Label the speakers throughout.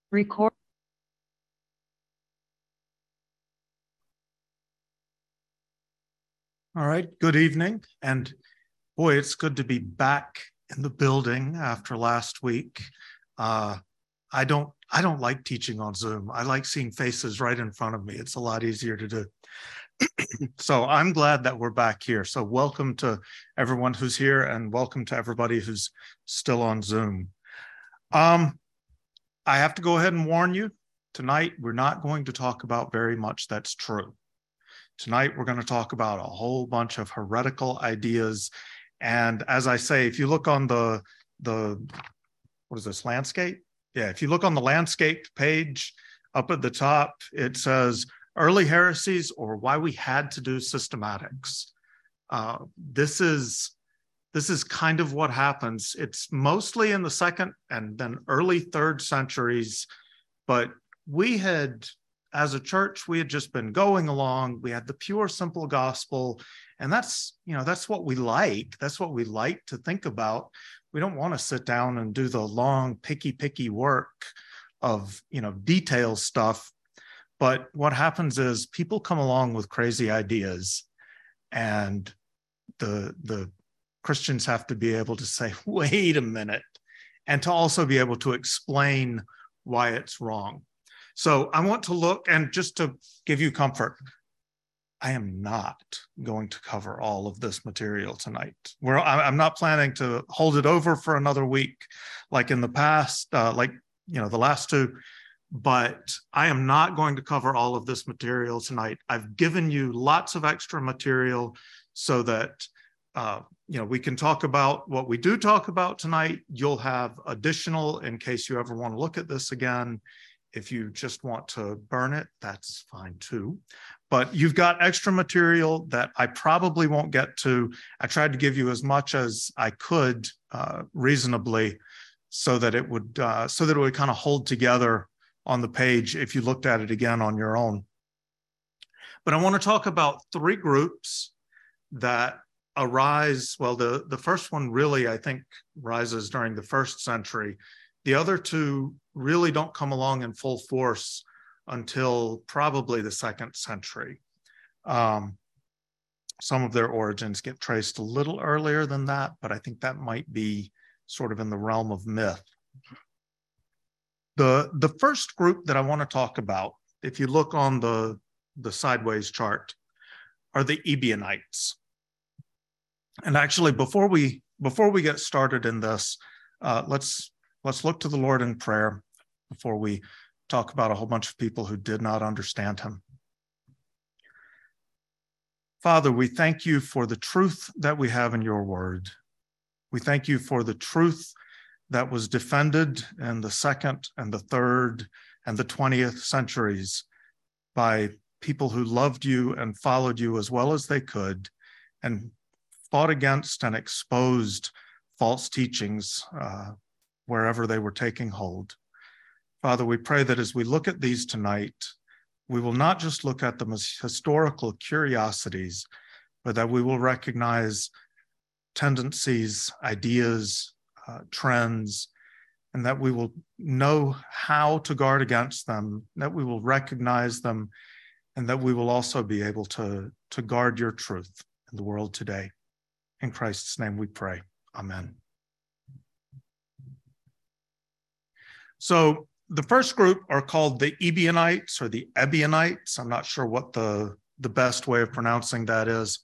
Speaker 1: Record.
Speaker 2: All right, good evening. And boy, it's good to be back in the building after last week. I don't like teaching on Zoom. I like seeing faces right in front of me. It's a lot easier to do. So I'm glad that we're back here. So welcome to everyone who's here and welcome to everybody who's still on Zoom. I have to go ahead and warn you, tonight we're not going to talk about very much that's true. Tonight, we're going to talk about a whole bunch of heretical ideas. And as I say, if you look on the what is this, landscape? Yeah, if you look on the landscape page up at the top, it says early heresies or why we had to do systematics. This is kind of what happens. It's mostly in the second and then early third centuries, but we had, as a church, we had just been going along. We had the pure, simple gospel. And that's what we like. That's what we like to think about. We don't want to sit down and do the long, picky work of, detail stuff. But what happens is people come along with crazy ideas, and the Christians have to be able to say, wait a minute, and to also be able to explain why it's wrong. So I want to look, and just to give you comfort, I am not going to cover all of this material tonight. I'm not planning to hold it over for another week like in the past, the last two, but I am not going to cover all of this material tonight. I've given you lots of extra material so that we can talk about what we do talk about tonight. You'll have additional in case you ever want to look at this again. If you just want to burn it, that's fine too. But you've got extra material that I probably won't get to. I tried to give you as much as I could reasonably so that it would kind of hold together on the page if you looked at it again on your own. But I want to talk about three groups that arise. Well, the first one really, I think, rises during the first century. The other two really don't come along in full force until probably the second century. Some of their origins get traced a little earlier than that, but I think that might be sort of in the realm of myth. The first group that I want to talk about, if you look on the sideways chart, are the Ebionites. And actually, before we get started in this, let's look to the Lord in prayer before we talk about a whole bunch of people who did not understand him. Father, we thank you for the truth that we have in your word. We thank you for the truth that was defended in the second and the third and the 20th centuries by people who loved you and followed you as well as they could and fought against and exposed false teachings wherever they were taking hold. Father, we pray that as we look at these tonight, we will not just look at them as historical curiosities, but that we will recognize tendencies, ideas, trends, and that we will know how to guard against them, that we will recognize them, and that we will also be able to guard your truth in the world today. In Christ's name we pray. Amen. So the first group are called the Ebionites or the Ebionites. I'm not sure what the best way of pronouncing that is.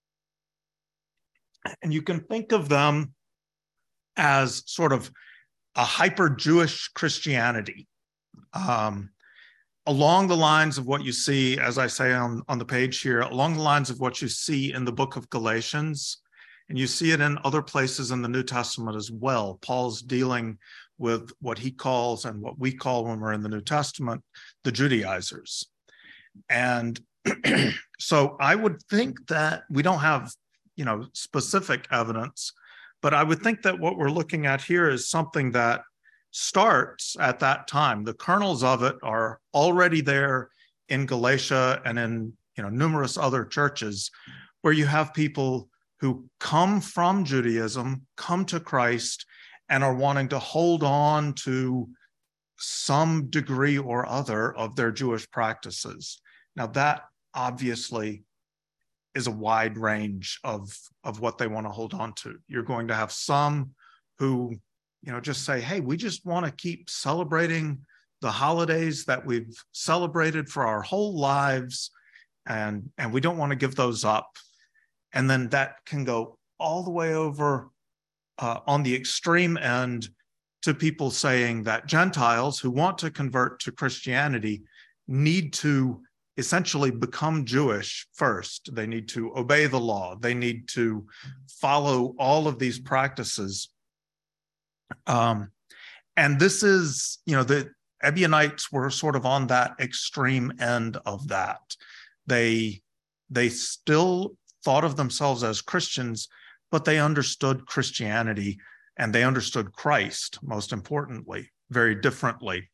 Speaker 2: And you can think of them as sort of a hyper-Jewish Christianity. Along the lines of what you see, as I say on the page here, along the lines of what you see in the book of Galatians, and you see it in other places in the New Testament as well. Paul's dealing with what he calls and what we call when we're in the New Testament, the Judaizers. And so I would think that we don't have, specific evidence, but I would think that what we're looking at here is something that starts at that time. The kernels of it are already there in Galatia and in, numerous other churches where you have people who come from Judaism, come to Christ, and are wanting to hold on to some degree or other of their Jewish practices. Now, that obviously is a wide range of what they want to hold on to. You're going to have some who, just say, hey, we just want to keep celebrating the holidays that we've celebrated for our whole lives, and we don't want to give those up. And then that can go all the way over on the extreme end to people saying that Gentiles who want to convert to Christianity need to essentially become Jewish first. They need to obey the law. They need to follow all of these practices. And this is, the Ebionites were sort of on that extreme end of that. They still thought of themselves as Christians, but they understood Christianity and they understood Christ, most importantly, very differently.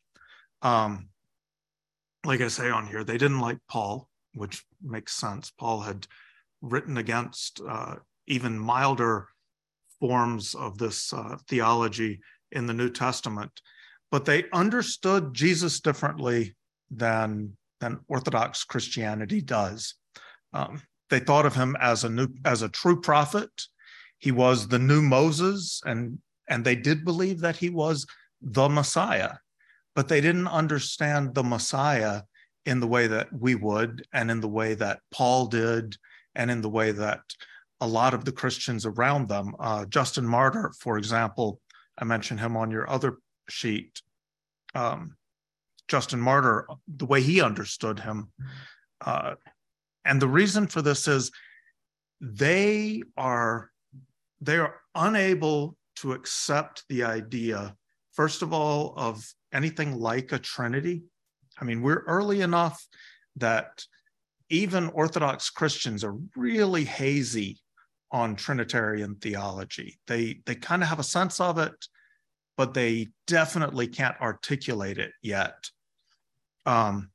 Speaker 2: Like I say on here, they didn't like Paul, which makes sense. Paul had written against even milder forms of this theology in the New Testament, but they understood Jesus differently than Orthodox Christianity does. They thought of him as a true prophet. He was the new Moses, and they did believe that he was the Messiah, but they didn't understand the Messiah in the way that we would, and in the way that Paul did, and in the way that a lot of the Christians around them, Justin Martyr, for example, I mentioned him on your other sheet. Justin Martyr, the way he understood him. And the reason for this is they are unable to accept the idea, first of all, of anything like a Trinity. I mean, we're early enough that even Orthodox Christians are really hazy on Trinitarian theology. They kind of have a sense of it, but they definitely can't articulate it yet. But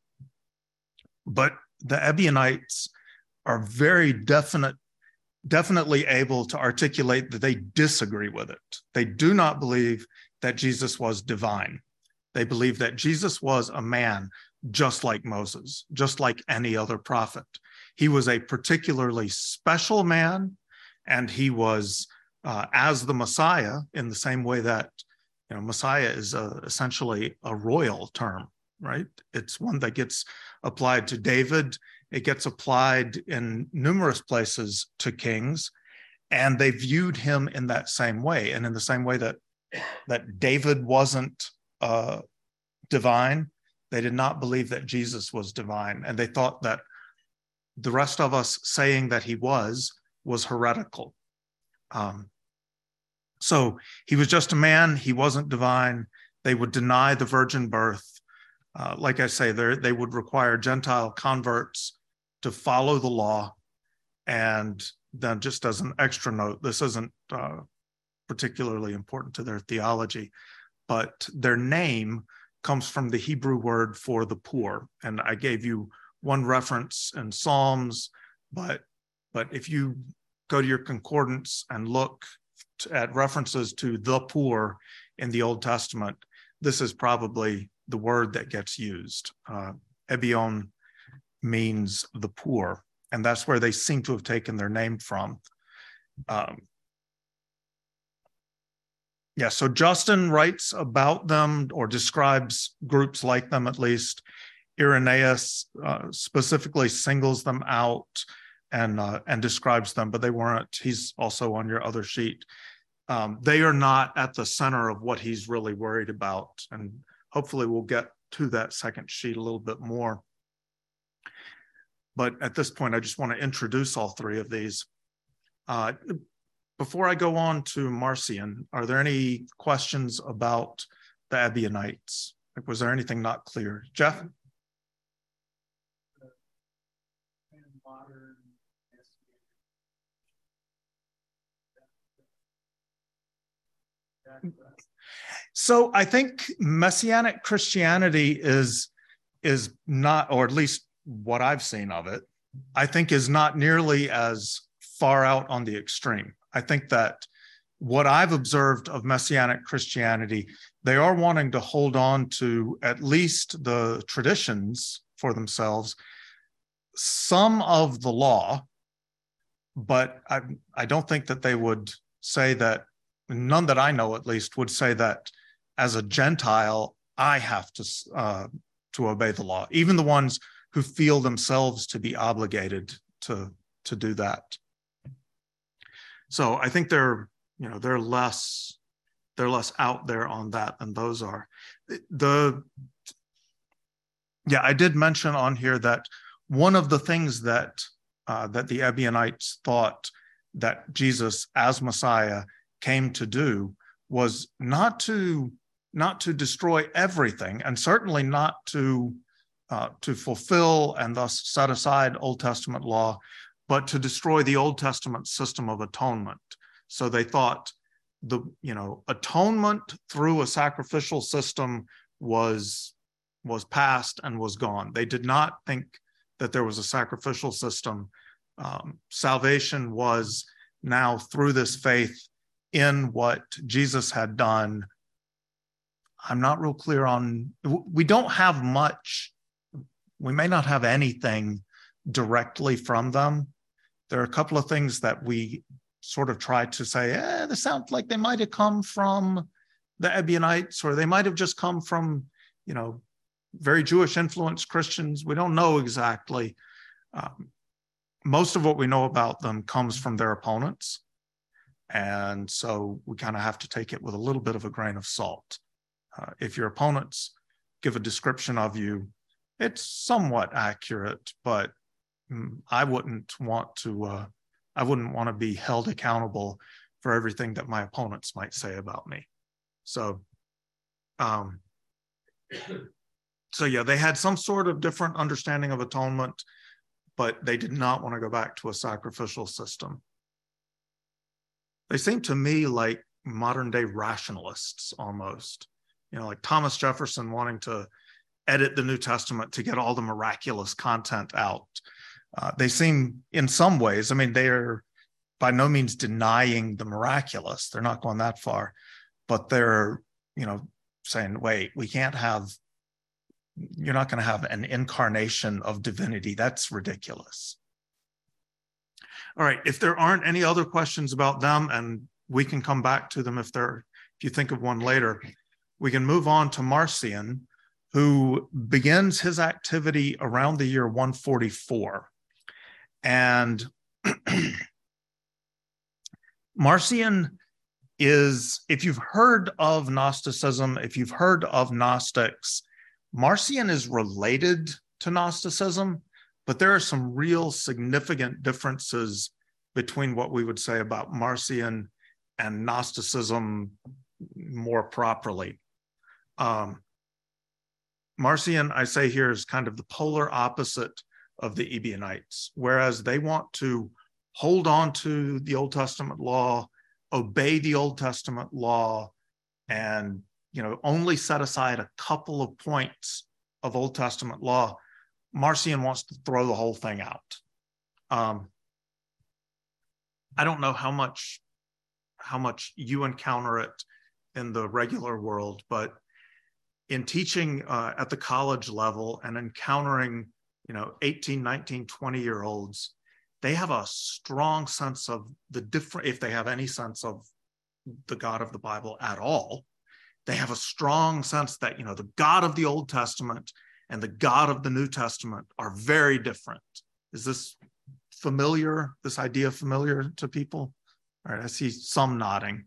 Speaker 2: the Ebionites are very definitely able to articulate that they disagree with it. They do not believe that Jesus was divine. They believe that Jesus was a man just like Moses, just like any other prophet. He was a particularly special man, and he was as the Messiah, in the same way that Messiah is essentially a royal term, right? It's one that gets applied to David. It gets applied in numerous places to kings, and they viewed him in that same way. And in the same way that David wasn't divine, they did not believe that Jesus was divine. And they thought that the rest of us saying that he was heretical. So he was just a man. He wasn't divine. They would deny the virgin birth. Like I say, they would require Gentile converts to follow the law. And then, just as an extra note, this isn't particularly important to their theology, but their name comes from the Hebrew word for the poor. And I gave you one reference in Psalms, but if you go to your concordance and look at references to the poor in the Old Testament, this is probably the word that gets used. Ebion means the poor, and that's where they seem to have taken their name from. So Justin writes about them, or describes groups like them at least. Irenaeus specifically singles them out and describes them, but they weren't. He's also on your other sheet. They are not at the center of what he's really worried about, and hopefully we'll get to that second sheet a little bit more. But at this point, I just want to introduce all three of these. Before I go on to Marcion, are there any questions about the Ebionites? Like, was there anything not clear? Jeff? So I think Messianic Christianity is not, or at least what I've seen of it, I think is not nearly as far out on the extreme. I think that what I've observed of Messianic Christianity they are wanting to hold on to at least the traditions for themselves, some of the law, but I don't think that they would say that, none that I know at least would say that as a Gentile, I have to obey the law, even the ones who feel themselves to be obligated to do that. So I think they're less out there on that than those are. I did mention on here that one of the things that the Ebionites thought that Jesus as Messiah came to do was not to destroy everything, and certainly not to fulfill and thus set aside Old Testament law, but to destroy the Old Testament system of atonement. So they thought atonement through a sacrificial system was past and was gone. They did not think that there was a sacrificial system. Salvation was now through this faith in what Jesus had done. I'm not real clear on, we don't have much, we may not have anything directly from them. There are a couple of things that we sort of try to say, this sounds like they might have come from the Ebionites, or they might have just come from, very Jewish influenced Christians. We don't know exactly. Most of what we know about them comes from their opponents. And so we kind of have to take it with a little bit of a grain of salt. If your opponents give a description of you, it's somewhat accurate, but I wouldn't want to be held accountable for everything that my opponents might say about me. So, they had some sort of different understanding of atonement, but they did not want to go back to a sacrificial system. They seem to me like modern day rationalists almost, like Thomas Jefferson wanting to edit the New Testament to get all the miraculous content out. They seem, in some ways, they are by no means denying the miraculous. They're not going that far, but they're, saying, wait, you're not going to have an incarnation of divinity. That's ridiculous. All right, if there aren't any other questions about them, and we can come back to them if you think of one later, we can move on to Marcion, who begins his activity around the year 144. And Marcion is, if you've heard of Gnosticism, if you've heard of Gnostics, Marcion is related to Gnosticism, but there are some real significant differences between what we would say about Marcion and Gnosticism more properly. Marcion, I say here, is kind of the polar opposite of the Ebionites, whereas they want to hold on to the Old Testament law, obey the Old Testament law, and only set aside a couple of points of Old Testament law. Marcion wants to throw the whole thing out. I don't know how much you encounter it in the regular world, but in teaching at the college level and encountering 18, 19, 20-year-olds, they have a strong sense of if they have any sense of the God of the Bible at all. They have a strong sense that, the God of the Old Testament and the God of the New Testament are very different. Is this familiar, this idea familiar to people? All right, I see some nodding.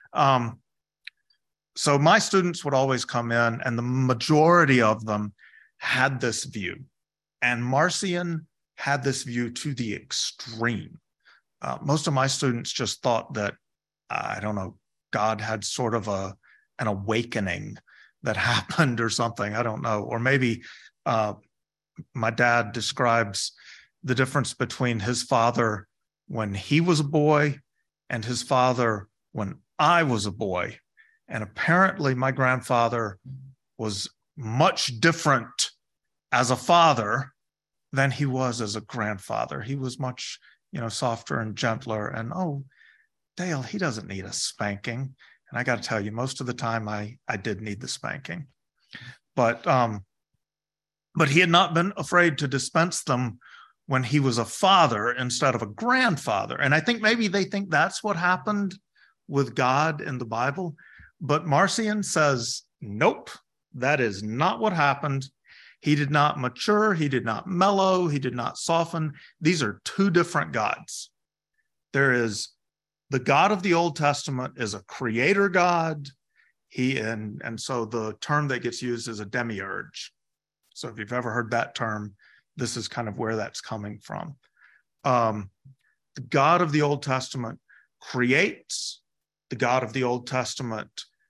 Speaker 2: So my students would always come in, and the majority of them had this view. And Marcion had this view to the extreme. Most of my students just thought that, God had sort of an awakening that happened or something. I don't know. Or maybe my dad describes the difference between his father when he was a boy and his father when I was a boy. And apparently my grandfather was much different as a father than he was as a grandfather. He was much, softer and gentler. And, oh, Dale, he doesn't need a spanking. And I got to tell you, most of the time I did need the spanking. But he had not been afraid to dispense them when he was a father instead of a grandfather. And I think maybe they think that's what happened with God in the Bible. But Marcion says, nope, that is not what happened. He did not mature. He did not mellow. He did not soften. These are two different gods. There is the God of the Old Testament is a creator God. And so the term that gets used is a demiurge. So if you've ever heard that term, this is kind of where that's coming from. The God of the Old Testament creates. The God of the Old Testament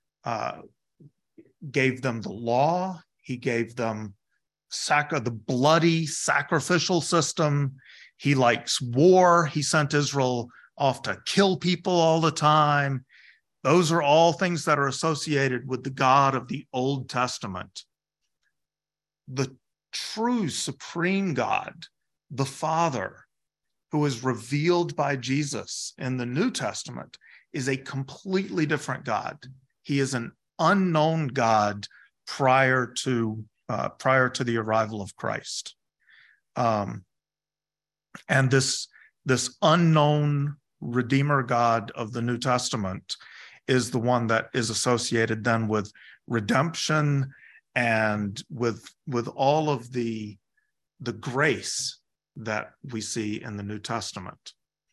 Speaker 2: gave them the law. He gave them the bloody sacrificial system. He likes war. He sent Israel off to kill people all the time. Those are all things that are associated with the God of the Old Testament. The true supreme God, the Father, who is revealed by Jesus in the New Testament, is a completely different God. He is an unknown God prior to the arrival of Christ. And this unknown Redeemer God of the New Testament is the one that is associated then with redemption and with all of the grace that we see in the New Testament.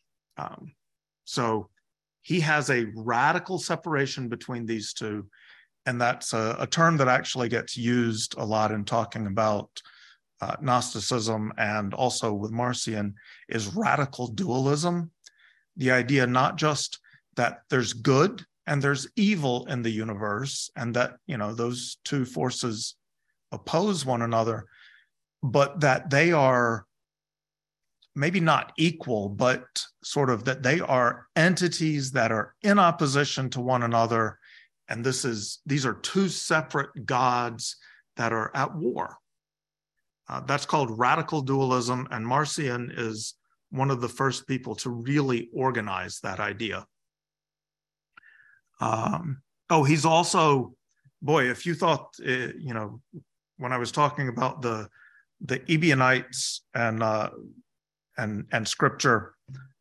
Speaker 2: So he has a radical separation between these two, and that's a term that actually gets used a lot in talking about Gnosticism, and also with Marcion, is radical dualism. The idea not just that there's good and there's evil in the universe, and that, those two forces oppose one another, but that they are maybe not equal, but sort of that they are entities that are in opposition to one another. And these are two separate gods that are at war. That's called radical dualism, and Marcion is one of the first people to really organize that idea. He's also, if you thought, when I was talking about the Ebionites and scripture,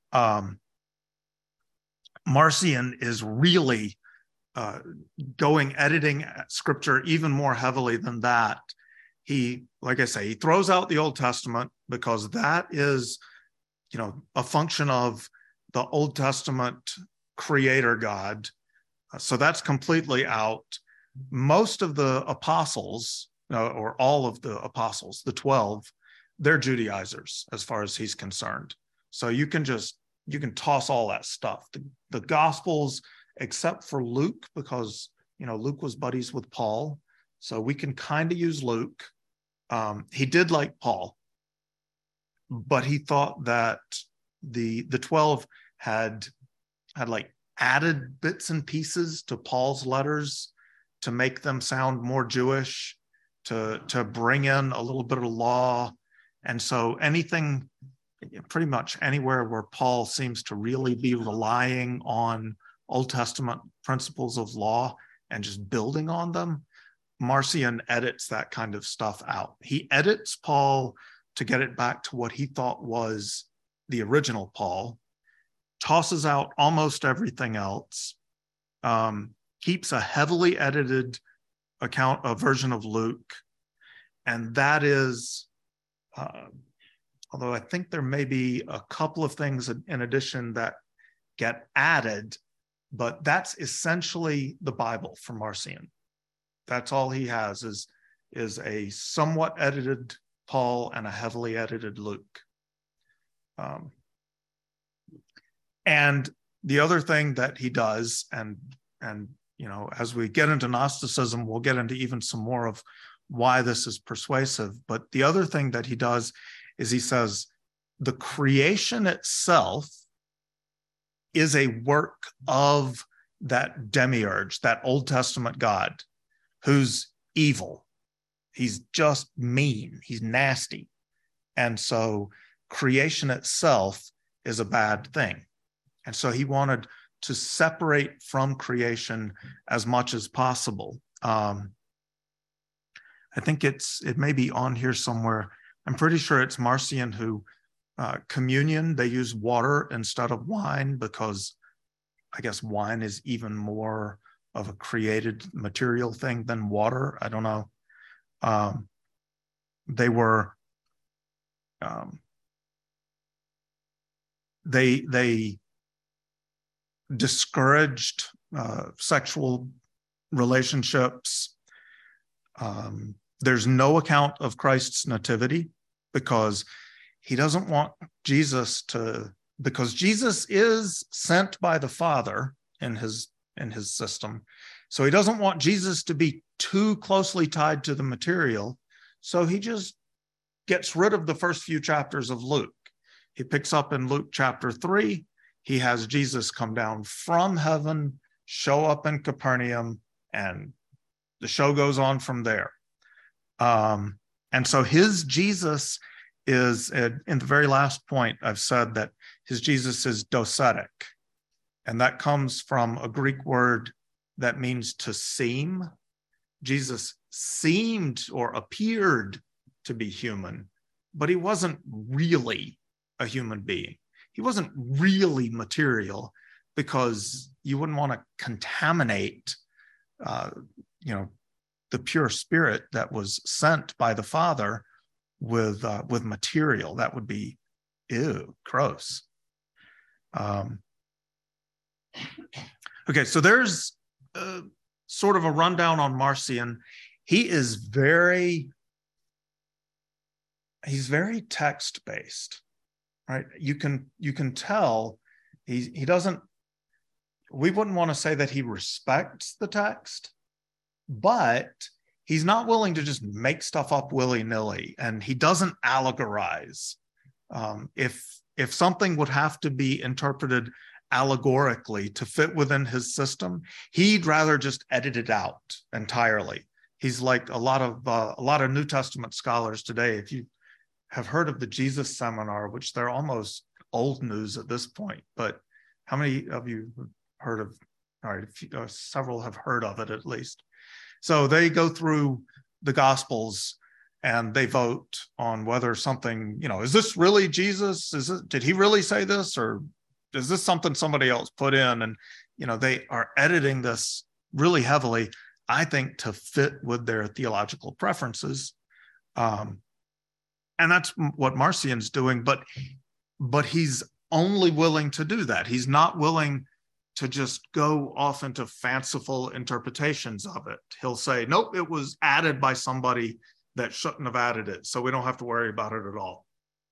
Speaker 2: Marcion is really editing scripture even more heavily than that. He, like I say, he throws out the Old Testament because that is, a function of the Old Testament creator God. So that's completely out. Most of the apostles, or all of the apostles, the 12, they're Judaizers as far as he's concerned. So you can toss all that stuff. The Gospels, except for Luke, because, Luke was buddies with Paul. So we can kind of use Luke. He did like Paul, but he thought that the 12 had like added bits and pieces to Paul's letters to make them sound more Jewish, to bring in a little bit of law. And so pretty much anywhere where Paul seems to really be relying on Old Testament principles of law and just building on them, Marcion edits that kind of stuff out. He edits Paul to get it back to what he thought was the original Paul, tosses out almost everything else, keeps a heavily edited a version of Luke, and that is, although I think there may be a couple of things in addition that get added, but that's essentially the Bible for Marcion. That's all he has is a somewhat edited Paul and a heavily edited Luke. And the other thing that he does, and as we get into Gnosticism, we'll get into even some more of why this is persuasive. But the other thing that he does is he says the creation itself is a work of that demiurge, that Old Testament God, who's evil. He's just mean. He's nasty. And so creation itself is a bad thing. And so he wanted to separate from creation as much as possible. I think it may be on here somewhere. I'm pretty sure it's Marcion who, communion, they use water instead of wine because I guess wine is even more of a created material thing than water. I don't know. They discouraged sexual relationships. There's no account of Christ's nativity because he doesn't want Jesus to, because Jesus is sent by the Father in his system. So he doesn't want Jesus to be too closely tied to the material. So he just gets rid of the first few chapters of Luke. He picks up in Luke chapter 3. He has Jesus come down from heaven, show up in Capernaum, and the show goes on from there. And so his Jesus is, in the very last point, I've said that his Jesus is docetic. And that comes from a Greek word that means to seem. Jesus seemed or appeared to be human, but he wasn't really a human being. He wasn't really material because you wouldn't want to contaminate, the pure spirit that was sent by the Father with material. That would be, ew, gross. Okay, so there's sort of a rundown on Marcion. He's very text-based, right? You can tell he doesn't, we wouldn't want to say that he respects the text, but he's not willing to just make stuff up willy-nilly, and he doesn't allegorize. If something would have to be interpreted allegorically to fit within his system, he'd rather just edit it out entirely. He's like a lot of New Testament scholars today. If you have heard of the Jesus Seminar, which they're almost old news at this point, but how many of you have heard of? All right, several have heard of it at least. So they go through the Gospels and they vote on whether something, is this really Jesus? Did he really say this, or is this something somebody else put in? And they are editing this really heavily, I think, to fit with their theological preferences. And that's what Marcion's doing, but he's only willing to do that. He's not willing to just go off into fanciful interpretations of it. He'll say, nope, it was added by somebody that shouldn't have added it, so we don't have to worry about it at all.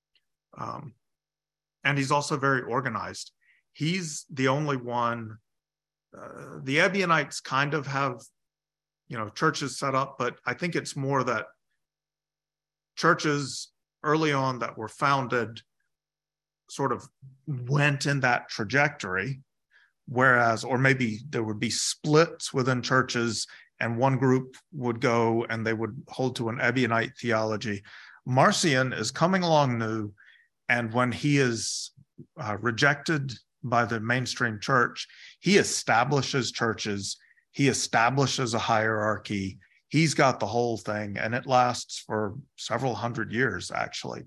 Speaker 2: And he's also very organized. He's the only one. The Ebionites kind of have, churches set up, but I think it's more that churches early on that were founded sort of went in that trajectory, whereas, or maybe there would be splits within churches and one group would go and they would hold to an Ebionite theology. Marcion is coming along new, and when he is rejected by the mainstream church, he establishes churches, he establishes a hierarchy, he's got the whole thing, and it lasts for several hundred years, actually.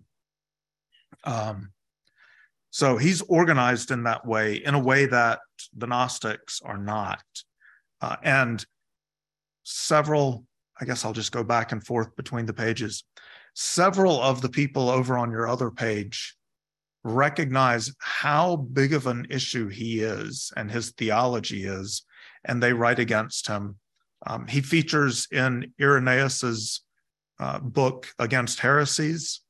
Speaker 2: So he's organized in that way, in a way that the Gnostics are not. And several, I guess I'll just go back and forth between the pages. Several of the people over on your other page recognize how big of an issue he is and his theology is, and they write against him. He features in Irenaeus's book Against Heresies.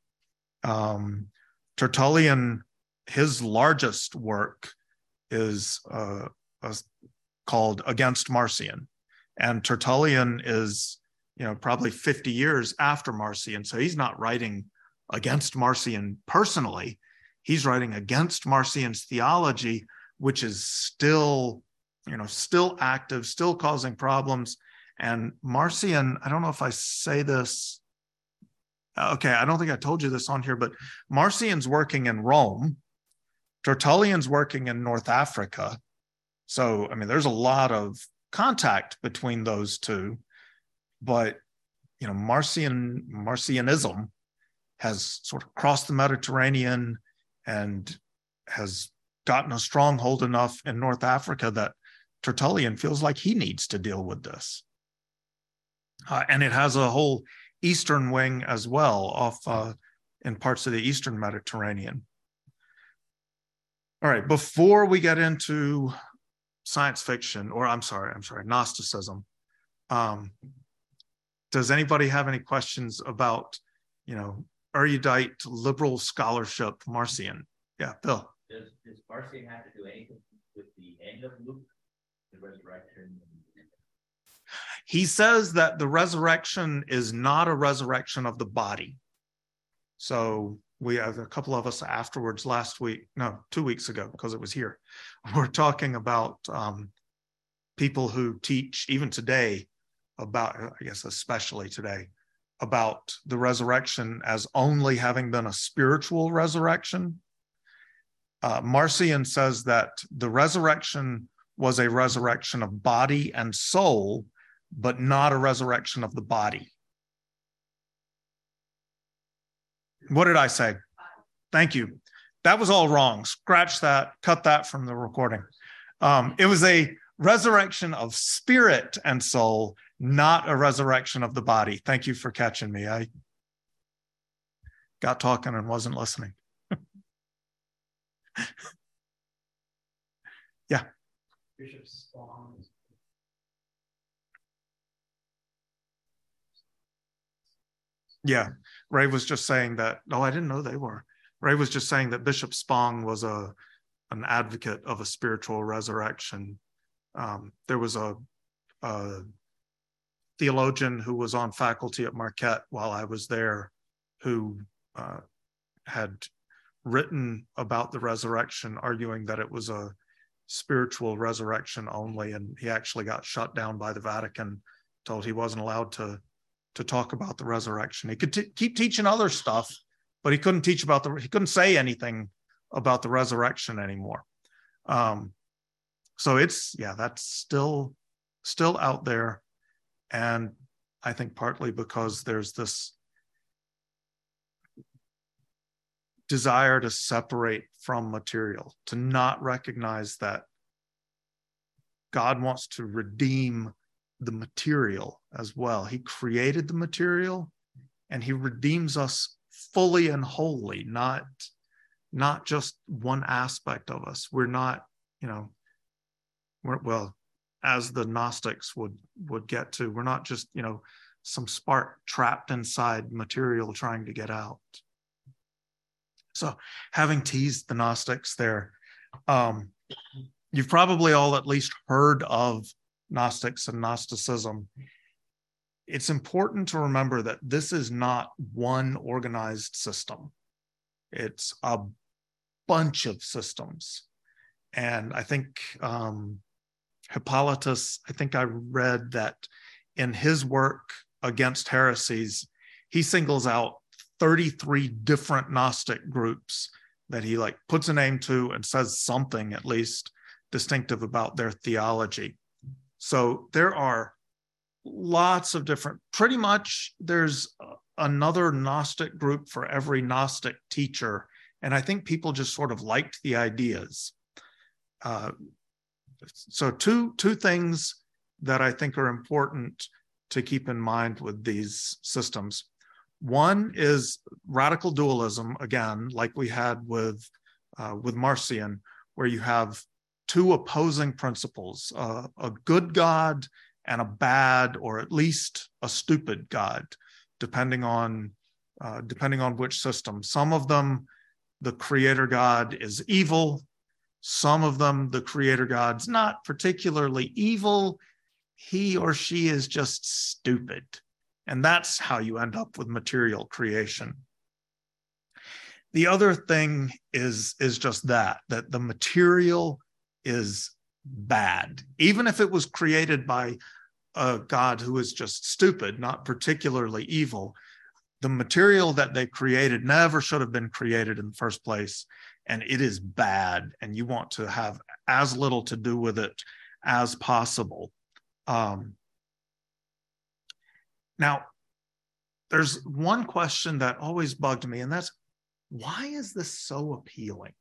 Speaker 2: Tertullian, his largest work is called Against Marcion. And Tertullian is, probably 50 years after Marcion. So he's not writing against Marcion personally. He's writing against Marcion's theology, which is still active, still causing problems. And Marcion, I don't know if I say this. Okay, I don't think I told you this on here, but Marcion's working in Rome. Tertullian's working in North Africa. So, I mean, there's a lot of contact between those two, but, you know, Marcionism has sort of crossed the Mediterranean and has gotten a stronghold enough in North Africa that Tertullian feels like he needs to deal with this. And it has a whole eastern wing as well, off in parts of the eastern Mediterranean. All right, before we get into science fiction, or I'm sorry, Gnosticism, does anybody have any questions about, you know, erudite liberal scholarship Marcion? Yeah, Bill.
Speaker 1: Does Marcion have to do anything with the end of Luke, the resurrection?
Speaker 2: He says that the resurrection is not a resurrection of the body. So we have a couple of us afterwards 2 weeks ago, because it was here, we're talking about people who teach, even today, about, I guess especially today, about the resurrection as only having been a spiritual resurrection. Marcion says that the resurrection was a resurrection of body and soul, but not a resurrection of the body. What did I say? Thank you. That was all wrong. Scratch that, cut that from the recording. It was a resurrection of spirit and soul, not a resurrection of the body. Thank you for catching me. I got talking and wasn't listening. Yeah.
Speaker 3: Bishop Spong.
Speaker 2: Yeah, Ray was just saying that. No, I didn't know they were. Ray was just saying that Bishop Spong was an advocate of a spiritual resurrection. There was a theologian who was on faculty at Marquette while I was there, who had written about the resurrection, arguing that it was a spiritual resurrection only, and he actually got shut down by the Vatican, told he wasn't allowed to talk about the resurrection. He could keep teaching other stuff, but he couldn't teach about he couldn't say anything about the resurrection anymore. So that's still out there. And I think partly because there's this desire to separate from material, to not recognize that God wants to redeem the material as well. He created the material and he redeems us fully and wholly, not just one aspect of us. We're not, as the Gnostics would get to, we're not just, some spark trapped inside material trying to get out. So having teased the Gnostics there, you've probably all at least heard of Gnostics and Gnosticism. It's important to remember that this is not one organized system. It's a bunch of systems. And I think Hippolytus, I think I read that in his work against heresies, he singles out 33 different Gnostic groups that he puts a name to and says something at least distinctive about their theology. So there are lots of different, pretty much there's another Gnostic group for every Gnostic teacher. And I think people just sort of liked the ideas. So two things that I think are important to keep in mind with these systems. One is radical dualism, again, like we had with Marcion, where you have two opposing principles, a good God and a bad, or at least a stupid God, depending on which system. Some of them, the creator God is evil. Some of them, the creator God's not particularly evil. He or she is just stupid. And that's how you end up with material creation. The other thing is just that the material is bad. Even if it was created by a God who is just stupid, not particularly evil, the material that they created never should have been created in the first place. And it is bad. And you want to have as little to do with it as possible. Now, there's one question that always bugged me, and that's, why is this so appealing?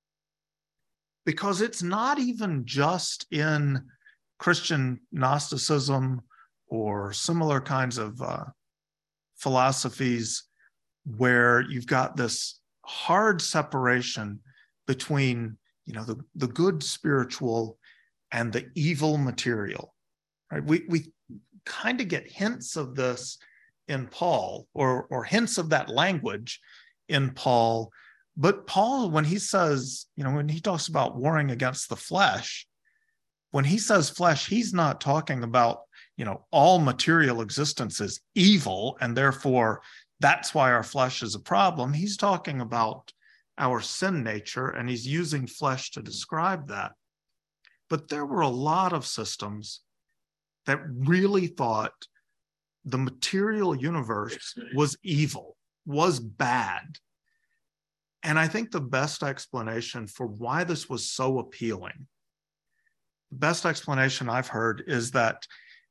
Speaker 2: Because it's not even just in Christian Gnosticism or similar kinds of philosophies where you've got this hard separation between, the good spiritual and the evil material. Right? We kind of get hints of this in Paul, or hints of that language in Paul. But Paul, when he says, when he talks about warring against the flesh, when he says flesh, he's not talking about, all material existence is evil, and therefore that's why our flesh is a problem. He's talking about our sin nature, and he's using flesh to describe that. But there were a lot of systems that really thought the material universe was evil, was bad. And I think the best explanation for why this was so appealing, the best explanation I've heard is that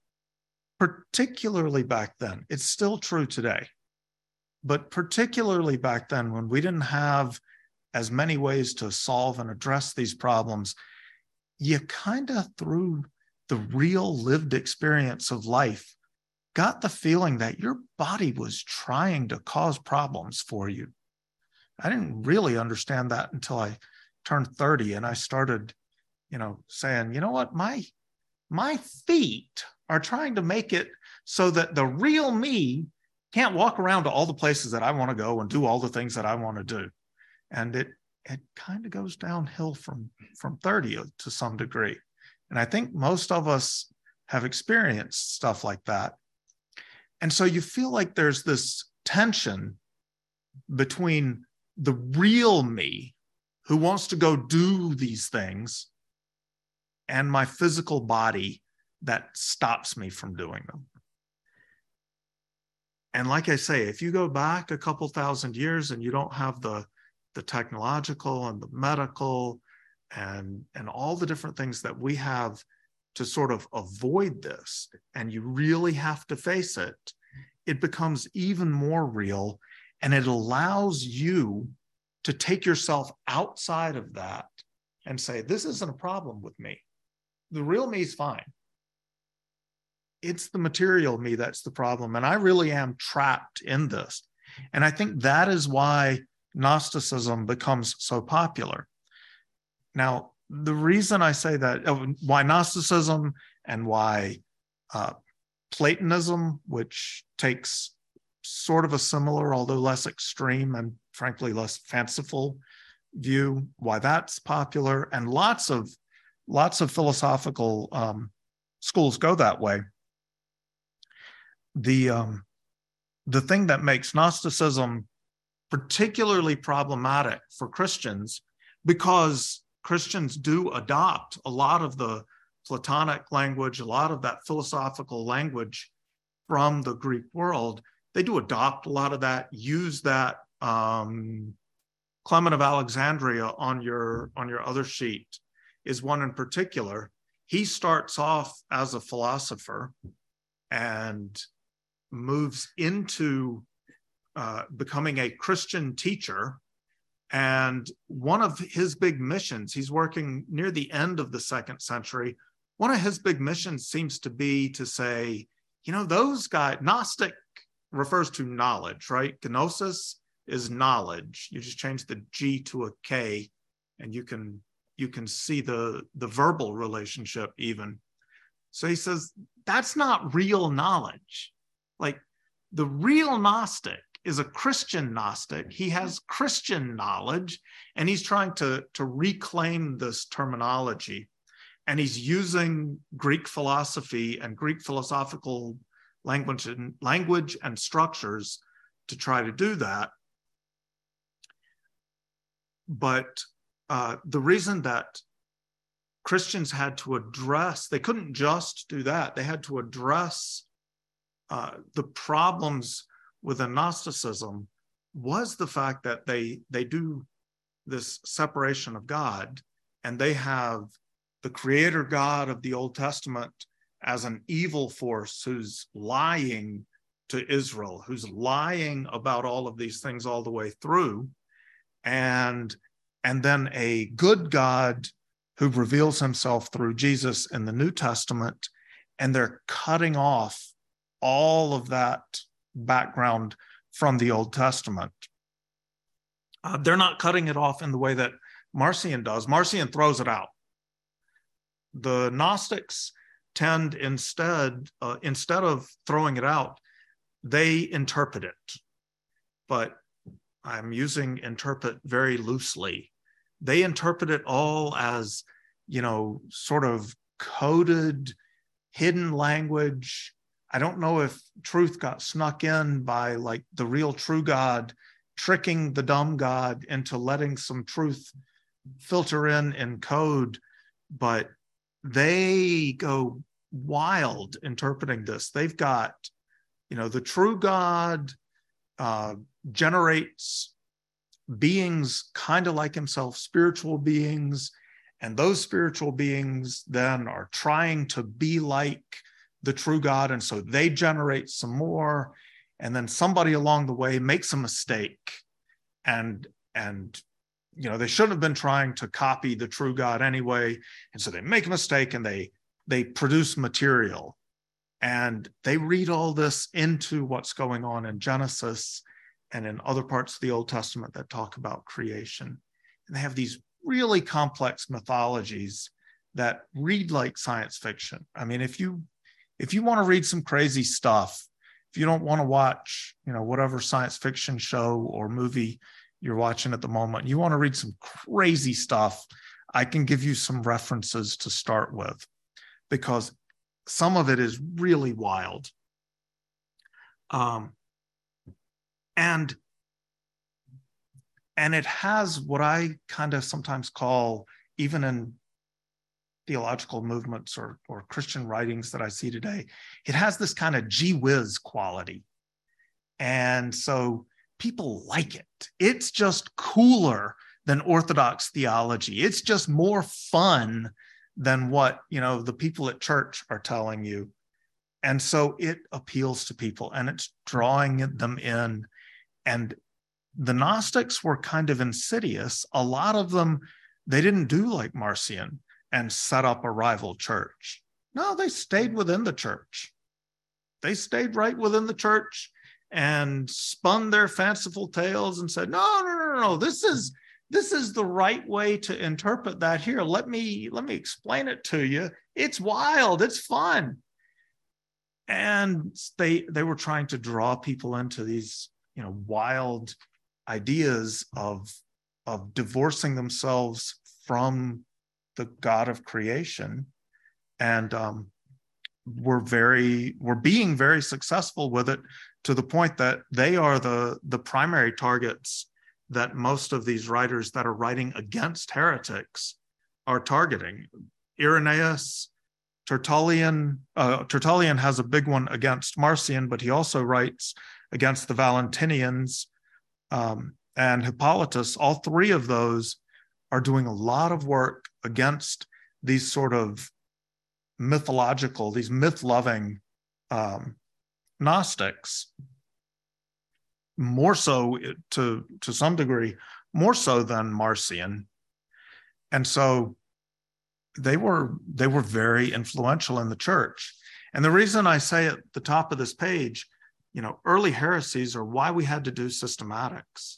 Speaker 2: particularly back then, it's still true today, but particularly back then when we didn't have as many ways to solve and address these problems, you kind of, through the real lived experience of life, got the feeling that your body was trying to cause problems for you. I didn't really understand that until I turned 30 and I started, saying, what, my feet are trying to make it so that the real me can't walk around to all the places that I want to go and do all the things that I want to do. And it kind of goes downhill from 30 to some degree. And I think most of us have experienced stuff like that. And so you feel like there's this tension between the real me who wants to go do these things and my physical body that stops me from doing them. And like I say, if you go back a couple thousand years and you don't have the technological and the medical and all the different things that we have to sort of avoid this, and you really have to face it, it becomes even more real, and it allows you to take yourself outside of that and say, this isn't a problem with me. The real me is fine. It's the material me that's the problem, and I really am trapped in this. And I think that is why Gnosticism becomes so popular. Now, the reason I say that, why Gnosticism and why Platonism, which takes sort of a similar, although less extreme and frankly less fanciful view, why that's popular, and lots of philosophical schools go that way. The thing that makes Gnosticism particularly problematic for Christians, because Christians do adopt a lot of the Platonic language, a lot of that philosophical language from the Greek world. They do adopt a lot of that, use that. Clement of Alexandria on your other sheet is one in particular. He starts off as a philosopher and moves into becoming a Christian teacher. And one of his big missions, he's working near the end of the 2nd century, one of his big missions seems to be to say, those guys, Gnostic refers to knowledge, right? Gnosis is knowledge. You just change the G to a K and you can see the verbal relationship even. So he says, that's not real knowledge. Like, the real Gnostic is a Christian Gnostic. He has Christian knowledge, and he's trying to reclaim this terminology. And he's using Greek philosophy and Greek philosophical language and structures to try to do that. But the reason that Christians had to address, they couldn't just do that, they had to address the problems with Gnosticism was the fact that they do this separation of God, and they have the creator God of the Old Testament as an evil force who's lying to Israel, who's lying about all of these things all the way through, and then a good God who reveals himself through Jesus in the New Testament, and they're cutting off all of that background from the Old Testament. They're not cutting it off in the way that Marcion does. Marcion throws it out. The Gnostics tend instead of throwing it out, they interpret it. But I'm using interpret very loosely. They interpret it all as, sort of coded, hidden language. I don't know if truth got snuck in by like the real true God tricking the dumb God into letting some truth filter in code, but they go wild interpreting this. They've got, the true God generates beings kind of like himself, spiritual beings, and those spiritual beings then are trying to be like the true God, and so they generate some more, and then somebody along the way makes a mistake, and they shouldn't have been trying to copy the true God anyway, and so they make a mistake and they produce material, and they read all this into what's going on in Genesis and in other parts of the Old Testament that talk about creation. And they have these really complex mythologies that read like science fiction. I mean, if you want to read some crazy stuff, if you don't want to watch, whatever science fiction show or movie you're watching at the moment, you want to read some crazy stuff, I can give you some references to start with, because some of it is really wild. And it has what I kind of sometimes call, even in theological movements or Christian writings that I see today, it has this kind of gee whiz quality. And so people like it. It's just cooler than Orthodox theology. It's just more fun than what, the people at church are telling you. And so it appeals to people and it's drawing them in. And the Gnostics were kind of insidious. A lot of them, they didn't do like Marcion and set up a rival church. No, they stayed within the church. They stayed right within the church and spun their fanciful tales and said, no, this is the right way to interpret that here. Let me explain it to you. It's wild, it's fun. And they were trying to draw people into these, wild ideas of divorcing themselves from the God of creation, and we're being very successful with it, to the point that they are the primary targets that most of these writers that are writing against heretics are targeting. Irenaeus, Tertullian has a big one against Marcion, but he also writes against the Valentinians, and Hippolytus. All three of those are doing a lot of work against these sort of mythological, these myth-loving Gnostics, more so to some degree, more so than Marcion. And so they were very influential in the church. And the reason I say at the top of this page, early heresies are why we had to do systematics.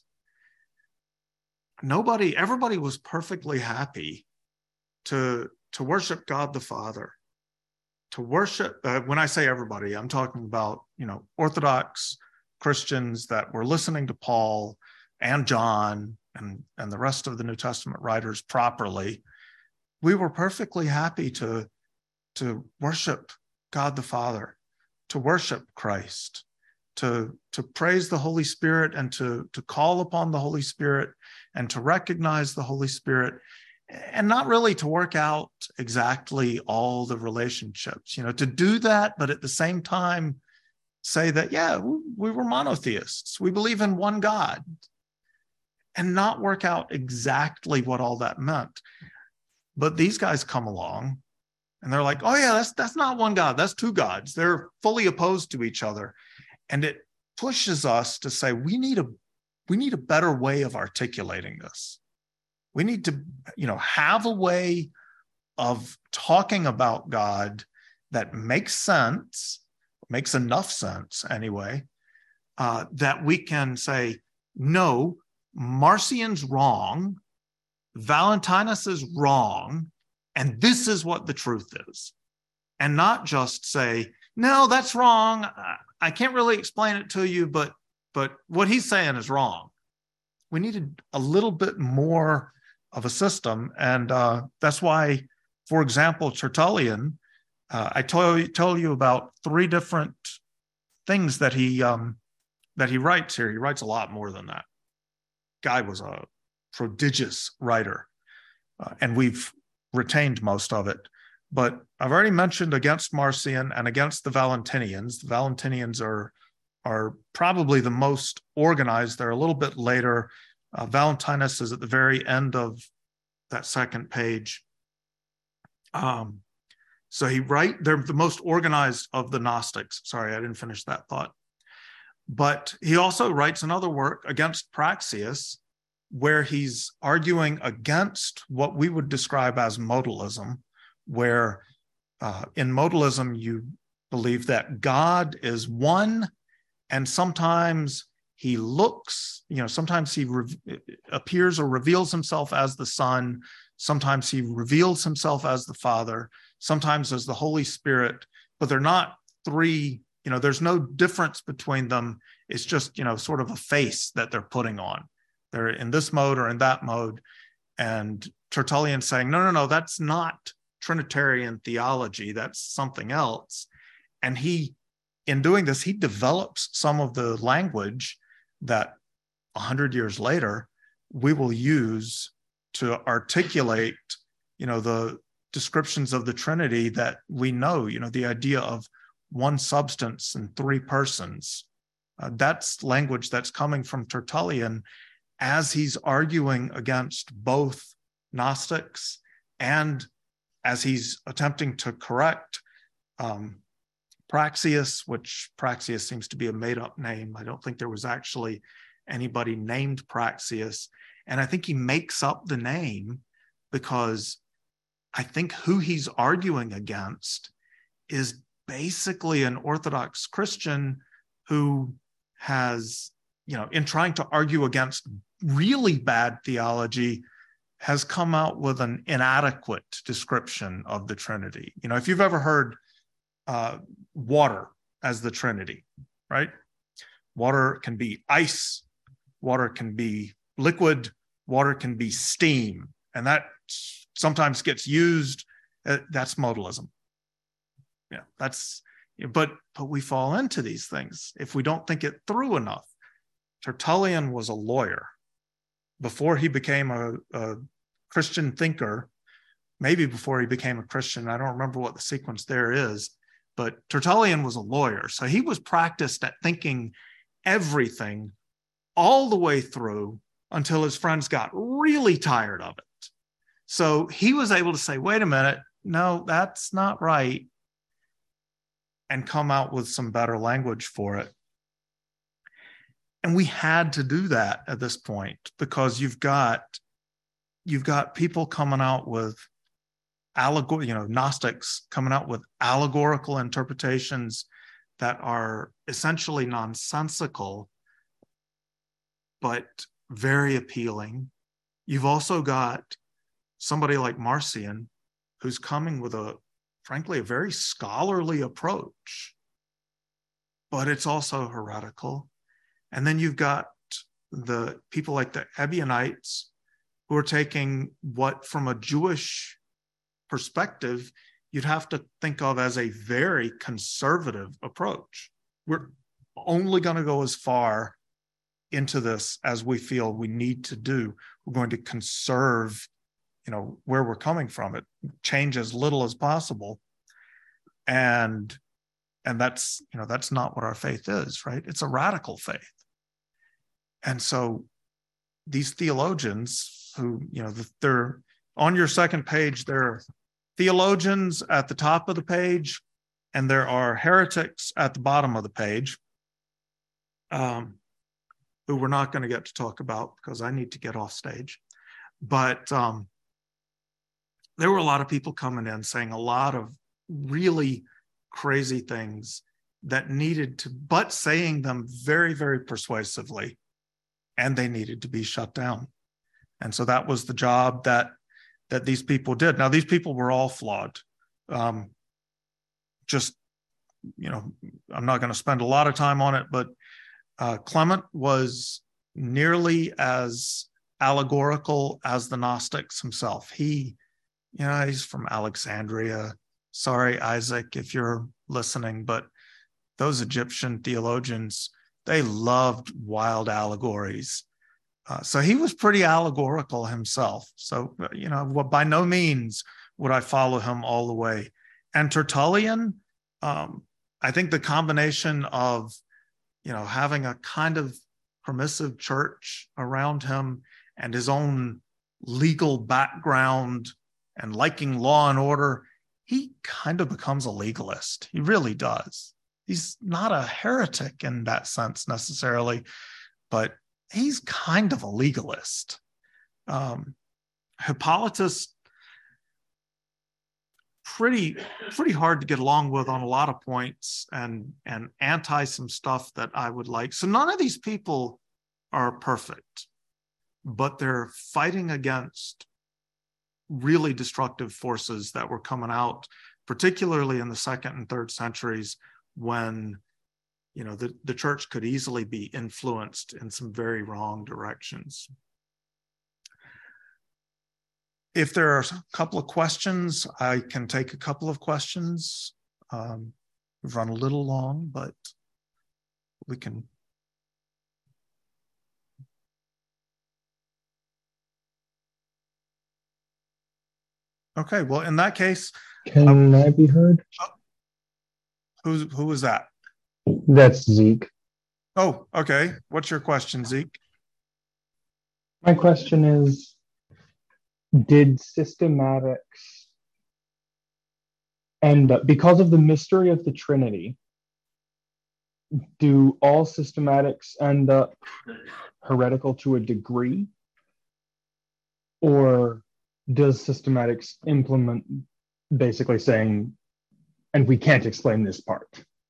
Speaker 2: Everybody was perfectly happy to worship God the Father, to worship, when I say everybody, I'm talking about, Orthodox Christians that were listening to Paul and John and the rest of the New Testament writers properly. We were perfectly happy to worship God the Father, to worship Christ, to praise the Holy Spirit, and to call upon the Holy Spirit, and to recognize the Holy Spirit, and not really to work out exactly all the relationships, to do that, but at the same time say that, yeah, we were monotheists. We believe in one God, and not work out exactly what all that meant. But these guys come along and they're like, oh yeah, that's not one God, that's two gods. They're fully opposed to each other. And it pushes us to say, we need a better way of articulating this. We need to, have a way of talking about God that makes sense, makes enough sense anyway, that we can say, no, Marcion's wrong, Valentinus is wrong, and this is what the truth is. And not just say, no, that's wrong. I can't really explain it to you, but what he's saying is wrong. We needed a little bit more of a system. And that's why, for example, Tertullian, I told you about 3 different things that he writes here. He writes a lot more than that. Guy was a prodigious writer, and we've retained most of it. But I've already mentioned against Marcion and against the Valentinians. The Valentinians are probably the most organized. They're a little bit later. Valentinus is at the very end of that second page. So they're the most organized of the Gnostics. Sorry, I didn't finish that thought. But he also writes another work against Praxeas, where he's arguing against what we would describe as modalism, where in modalism you believe that God is one, and sometimes he looks, sometimes he appears or reveals himself as the Son, sometimes he reveals himself as the Father, sometimes as the Holy Spirit, but they're not 3, there's no difference between them. It's just, sort of a face that they're putting on. They're in this mode or in that mode. And Tertullian saying, no, that's not Trinitarian theology. That's something else. And in doing this, he develops some of the language that 100 years later we will use to articulate, the descriptions of the Trinity that we know, the idea of one substance and 3 persons. That's language that's coming from Tertullian as he's arguing against both Gnostics and as he's attempting to correct Praxeas, which Praxeas seems to be a made-up name. I don't think there was actually anybody named Praxeas. And I think he makes up the name because I think who he's arguing against is basically an Orthodox Christian who has, in trying to argue against really bad theology, has come out with an inadequate description of the Trinity. If you've ever heard water as the Trinity, right? Water can be ice, water can be liquid, water can be steam, and that sometimes gets used. That's modalism. Yeah, but we fall into these things if we don't think it through enough. Tertullian was a lawyer before he became a Christian thinker, maybe before he became a Christian. I don't remember what the sequence there is, but Tertullian was a lawyer. So he was practiced at thinking everything all the way through until his friends got really tired of it. So he was able to say, wait a minute, no, that's not right, and come out with some better language for it. And we had to do that at this point because you've got people coming out with Gnostics coming out with allegorical interpretations that are essentially nonsensical, but very appealing. You've also got somebody like Marcion, who's coming with frankly, a very scholarly approach, but it's also heretical. And then you've got the people like the Ebionites who are taking what, from a Jewish perspective, you'd have to think of as a very conservative approach. We're only going to go as far into this as we feel we need to do. We're going to conserve, where we're coming from. It change as little as possible. And that's not what our faith is, right? It's a radical faith. And so these theologians who, they're on your second page, there are theologians at the top of the page, and there are heretics at the bottom of the page, who we're not going to get to talk about because I need to get off stage. But there were a lot of people coming in saying a lot of really crazy things that needed to, but saying them very, very persuasively, and they needed to be shut down. And so that was the job that these people did. Now, these people were all flawed. Just, I'm not going to spend a lot of time on it, but Clement was nearly as allegorical as the Gnostics himself. He's from Alexandria. Sorry, Isaac, if you're listening, but those Egyptian theologians, they loved wild allegories. So he was pretty allegorical himself. So, by no means would I follow him all the way. And Tertullian, I think the combination of, having a kind of permissive church around him and his own legal background and liking law and order, he kind of becomes a legalist. He really does. He's not a heretic in that sense necessarily, but he's kind of a legalist. Hippolytus, pretty hard to get along with on a lot of points, and anti some stuff that I would like. So none of these people are perfect, but they're fighting against really destructive forces that were coming out, particularly in the 2nd and 3rd centuries, when the church could easily be influenced in some very wrong directions. If there are a couple of questions, I can take a couple of questions. We've run a little long, but we can. Okay, well, in that case.
Speaker 4: Can I be heard?
Speaker 2: Who was that?
Speaker 4: That's Zeke.
Speaker 2: Oh, okay. What's your question, Zeke?
Speaker 4: My question is, did systematics end up, because of the mystery of the Trinity, do all systematics end up heretical to a degree? Or does systematics implement basically saying, and we can't explain this part?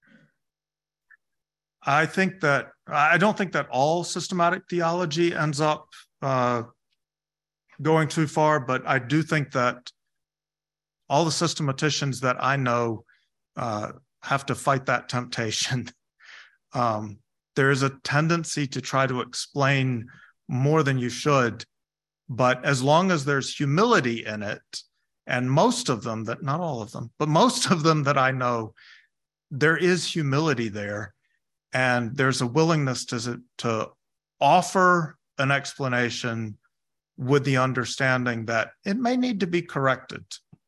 Speaker 2: I don't think that all systematic theology ends up going too far, but I do think that all the systematicians that I know have to fight that temptation. There is a tendency to try to explain more than you should, but as long as there's humility in it, and most of them, that not all of them, but most of them that I know, there is humility there. And there's a willingness to offer an explanation with the understanding that it may need to be corrected.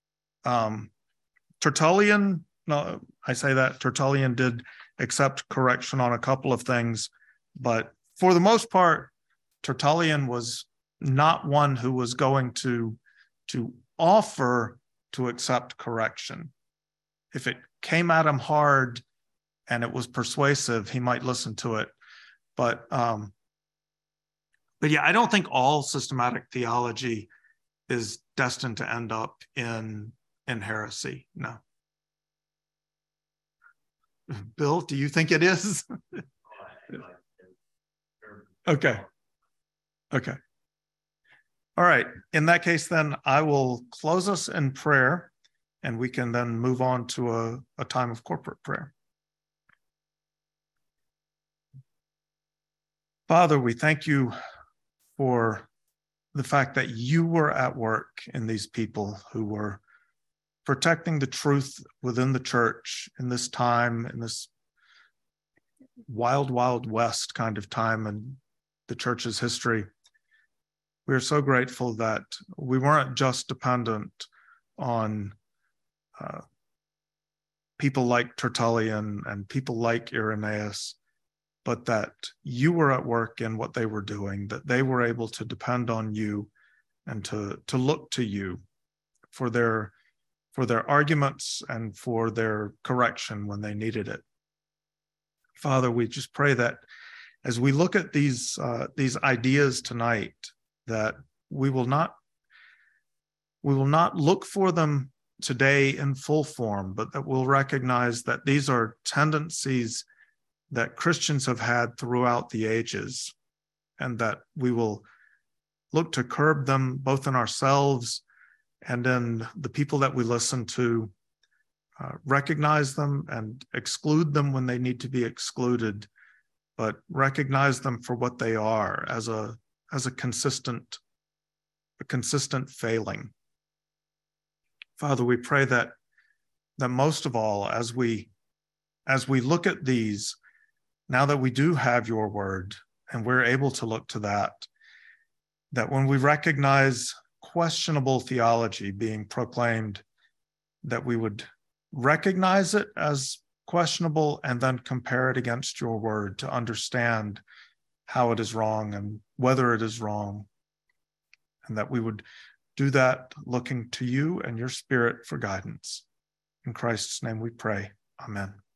Speaker 2: Tertullian, no, I say that Tertullian did accept correction on a couple of things, but for the most part, Tertullian was not one who was going to offer to accept correction. If it came at him hard and it was persuasive, he might listen to it. But yeah, I don't think all systematic theology is destined to end up in heresy. No. Bill, do you think it is? Okay. All right. In that case, then I will close us in prayer, and we can then move on to a time of corporate prayer. Father, we thank you for the fact that you were at work in these people who were protecting the truth within the church in this time, in this wild, wild west kind of time in the church's history. We are so grateful that we weren't just dependent on people like Tertullian and people like Irenaeus, but that you were at work in what they were doing, that they were able to depend on you and to look to you for their arguments and for their correction when they needed it. Father, we just pray that as we look at these ideas tonight, that we will not look for them today in full form, but that we'll recognize that these are tendencies that Christians have had throughout the ages, and that we will look to curb them both in ourselves and in the people that we listen to, recognize them and exclude them when they need to be excluded, but recognize them for what they are, as a consistent failing. Father, we pray that most of all, as we look at these, now that we do have your word and we're able to look to that when we recognize questionable theology being proclaimed, that we would recognize it as questionable and then compare it against your word to understand how it is wrong and whether it is wrong, and that we would do that looking to you and your Spirit for guidance. In Christ's name we pray. Amen.